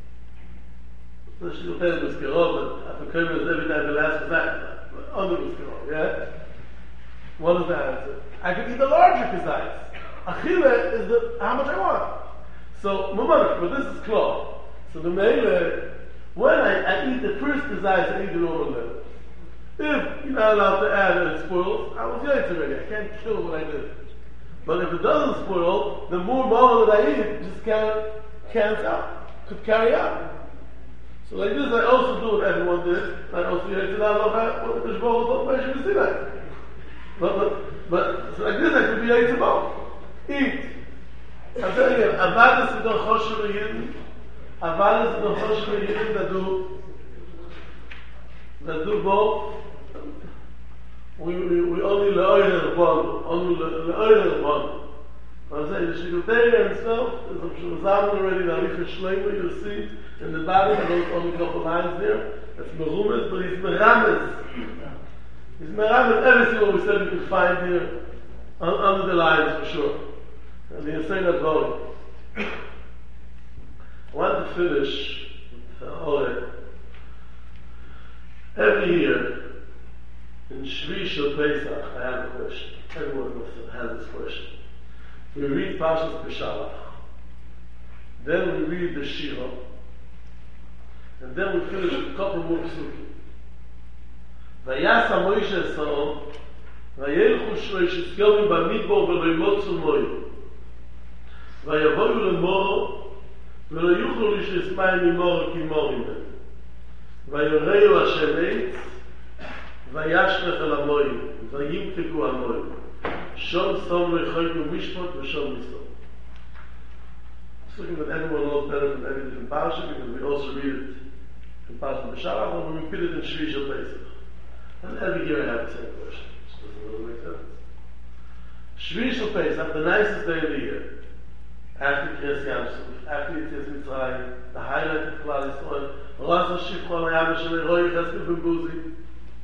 So she'll tell the skirot that after payment is every time the last kazayis. Under the skirot, yeah? What is the answer? I could eat the larger kazayis. Achille is how much I want. So, but this is close. So the mele, when I eat the first kazayis, I eat the normal level. If you're not allowed to add and it spoils, I was yaitz already. I can't kill what I did. But if it doesn't spoil, the more mama that I eat just could carry out. So like this, I also do what everyone did. I also yaitz and I love what the Shmuel don't mention to see that. But so like this, I could be yaitz about. Eat. I'm telling you, Avadas is the Choshev Yidden. Avadas is the Choshev Yidden that do both. We only learn one. Only learn one. I'm saying the Shiguteri himself is a Shulazam already. The Arif Shleima you see in the bottom. I don't only a couple lines there. That's Merumes, but he's Merames. He's Merames. Everything what we said you can find here under the lines for sure. And the insane that volume. I want to finish with every year in Shvi Shel Pesach, I have a question. Everyone must have had this question. We read Parshas Beshalach, then we read the Shira, and then we finish with a couple more psukim. Vayasa Moshe es Ha'om, vayelchu shloishes yomim b'midbar v'lo yimotzu moed. ויבואו למור ולא יוכלו לשלוש מים ממור כי מור ממנו ויראו השם עץ וישלח אל המוים וימתקו המוים שום סום לחייק ומשפט ושום ניסום. Speaking that everyone knows better from every different parsha because we also read it in Parsha Beshalach and we repeat it in Shvi Shel Pesach. And every year I have the same question. So doesn't really make sense. Shvi Shel Pesach, the nicest day of the year. After Kriyas Yamsuf, after Yetzias Mitzrayim, the highlight of Klal Yisrael, Rosh Hashivcha L'Yam Shem Roy Chesed B'Buzi.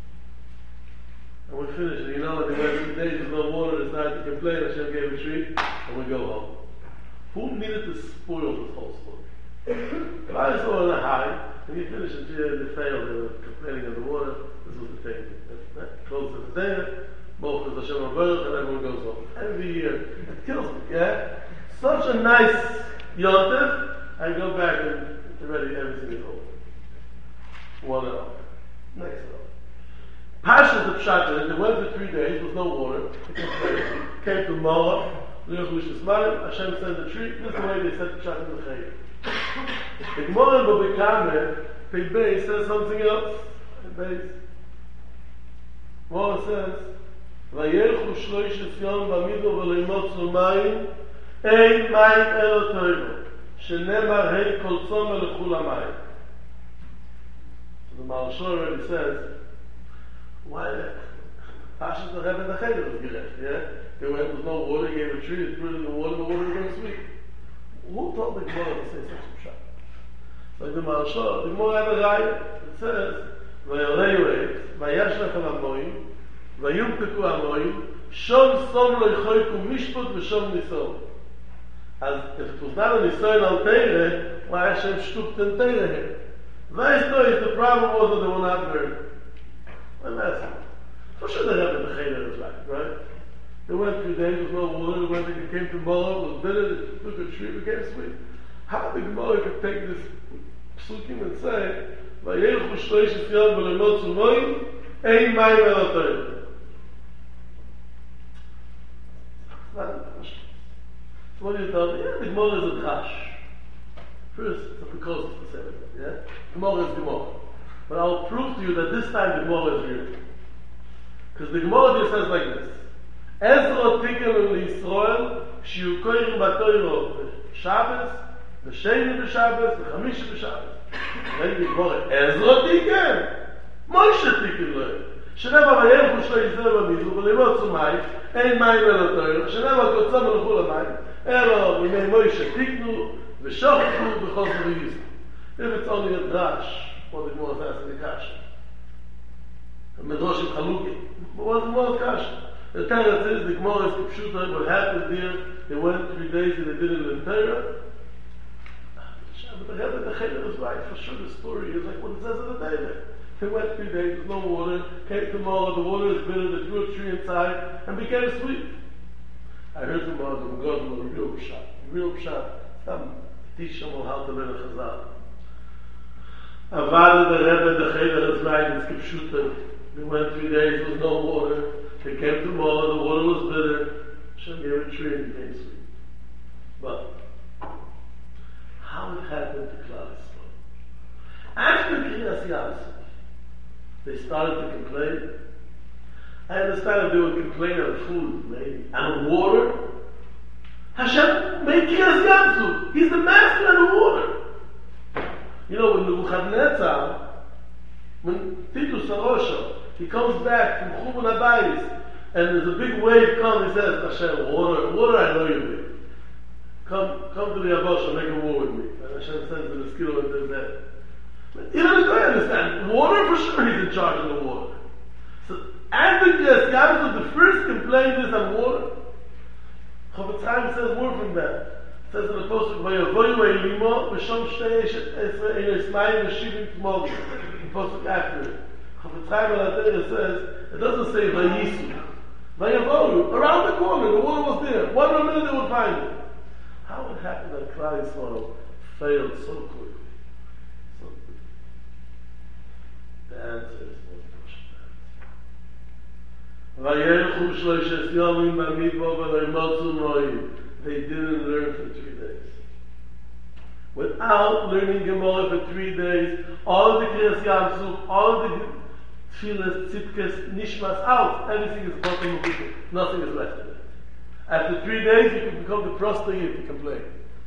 And we finish it. You know, at the end of the day, there's no water, there's nothing to complain, Hashem gave a tree, and we go home. Who needed to spoil this whole story? Klal Yisrael on a high, and you finish it, they failed, they were complaining of the water, this was the thing. Close to the day, both with Hashem and Baruch, and everyone goes home. Every year, it kills me, yeah? Such a nice yontif, I go back and already everything is over. One hour. Next hour. Pasha the Pshat, they went for 3 days with no water. Came to Moab, Hashem sent the tree, this is the way they set the Pshat in the Chayim. The Gemara in Bobekame, Pei Beis says something else. Pei Beis. Gemara says, Vayelchu shloishes yom b'midbar v'lo yimotzu mayim ein mayim elo toivo shenemar hei kol tzom elechul hamayim. So the Maharshal already says, why that? Pashas the Rebbe and the Cheder was gerecht, yeah? They went with no water, gave a tree, it threw it in the water was going sweet. Who told the Gemara to say such a pshat? Like the Maharshal, the Gemara had a raya, it says, Vayolei Reis, Vayashlech al Amoyim, Vayumteku Amoyim, Shom Som lo yichoyku mishput v'shom nisom. As if it was not a nisoin al Teire, why Hashem shtupt in Teire here? Weißt du, if the problem was that they were not married. I'm asking. For sure they have the Cheder is right? They went 3 days with no water, they came to Moab, it was bitter, they took a tree, became sweet. How the Gemara could take this psukim and say, Vayelchu shloishes yom v'lo yimotzu mayim, ein mayim elo toivo. So what do you tell me? Yeah, the Gemara is a drash. First, it's because it's the same. Yeah? Gemara is Gemara. But I'll prove to you that this time the Gemara is real. Because the Gemara just says like this. Ezra tikel l'Yisrael, shiu koyrim b'toiro Shabbos, v'sheni b'Shabbos, v'chamishi b'Shabbos. Then the Gemara, Ezra tikel! Moshe tikel lo. שנאמר וילכו שלא יזרע במיזו ולמות צומאי אין מים אלא תוירה, שנאמר קוצם ולכו למים, אלא מימי מוישה תיקנו, ושוכחו בחוסר ויוסט. If it's only a drash, what the Gemara is asking the kasha. A medrash in Chaluki. But what the Gemara is kasha? The Torah says the Gemara is Kipshuta, what happened there, they went 3 days and they didn't learn Torah. But the Rebbe, the Cheder is right, for sure the story is like what it says in the Torah. They went 3 days, there's no water, came tomorrow, the water is bitter, they grew a tree inside, and became sweet. I heard from God a real pshat. Some teach them how to learn a chazal. Avada the Rebbe, the Cheder is right, it's Kipshuta. They went 3 days, there was no water. They came tomorrow, the water was bitter. Hashem gave a tree and became sweet. But how it happened to Klal Yisrael? After Kriyas Yamsuf, they started to complain. I understand if they would complain of food, maybe, and water. Hashem made Kriyas Yamsuf. He's the master of the water. You know, when Nebuchadnezzar, when Titus Sarosha, he comes back from Churban Habayis, and there's a big wave comes, he says, Hashem, water I know you big. Come to the Yabosha, make a war with me. And Hashem sends the mosquito into his head. You don't understand. Water, for sure, he's in charge of the water. So, after Kriyas Yamsuf, the first complaint is on water. Chofetz Chaim says more from that. It says in the Pasuk, Vayavoyu Elimo, V'shom Shtei Eines Mayim V'shivim Tmogim. The Pasuk after it. Chofetz Chaim al-Atayah says, it doesn't say Vayisu. Vayavoyu, around the corner, the water was there. 1 more minute they would find it. How it happened that Klal Yisrael failed so quickly? The answer is not Vayelchu Shloishes Yomim B'Midbar V'Leimotzu Noim. They didn't learn for 3 days. Without learning Gemara for 3 days, all the Kriyas Yamsuf, all the Tfilas, Tzidkes, Nishmas out. Everything is bottom of people. Nothing is left in it. After 3 days, you can become the prostitute if you complain.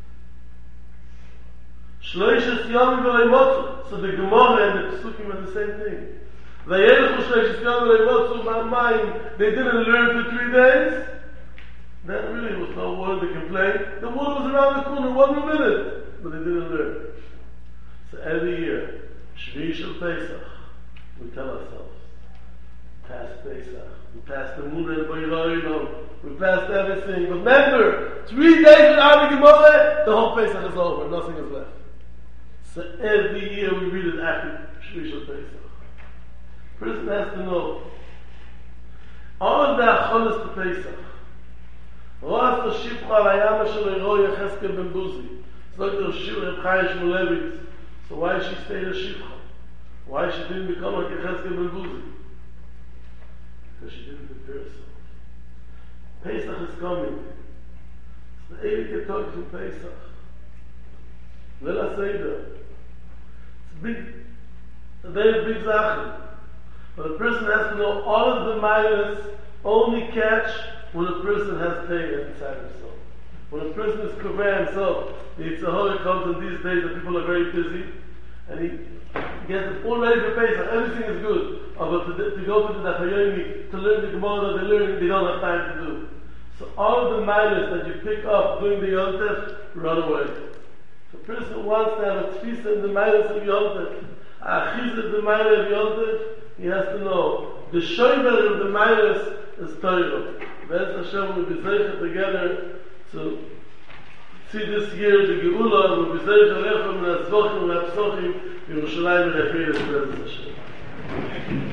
Shloishes Yomim V'Leimotzu. So the Gemara and the Pesukim are the same thing. Vayelchu Shloishes Yomim V'Leimotzu B'Mayim. They didn't learn for 3 days. Then really was no water to complain. The water was around the corner 1 more minute. But they didn't learn. So every year, Shvi Shel Pesach, we tell ourselves, past Pesach, we passed the Moon and Bayroino, we passed everything. But remember, 3 days without the Gemara, the whole Pesach is over, nothing is left. So every year we read it after Shvi Shel Pesach. Person has to know, all of the Achonis to Pesach, Roas to Shifcha al-Hayama shel Eroi Yecheskel ben Buzi. It's like the Reb Chaim Shmulevitz. So why she stayed at Shifcha? Why she didn't become like Yecheskel ben Buzi? Because she didn't prepare herself. Pesach is coming. It's the Eivike Tog from Pesach. Leila Seder. It's big. It's a very big Zachen. But a person has to know all of the minus only catch when a person has pain inside himself. When a person is covering himself, the Yitzhahara comes in these days that people are very busy, and he gets it all ready for Pesach, everything is good. But to go to the Dachayomi, to learn the Gemara that they learn, they don't have time to do. So all of the minors that you pick up during the Yom Tov, run away. If a person wants to have a tfisa in the minors of Yom Tov, a chizah the minor of Yom Tov, he has to know, the shomer of the minors is Torah. Be'ez Hashem will be zeichet together to see this year the Geula, will be zeichet alechem, and Azvochim, and Apsochim, Yerushalayim, and Be'ez Hashem.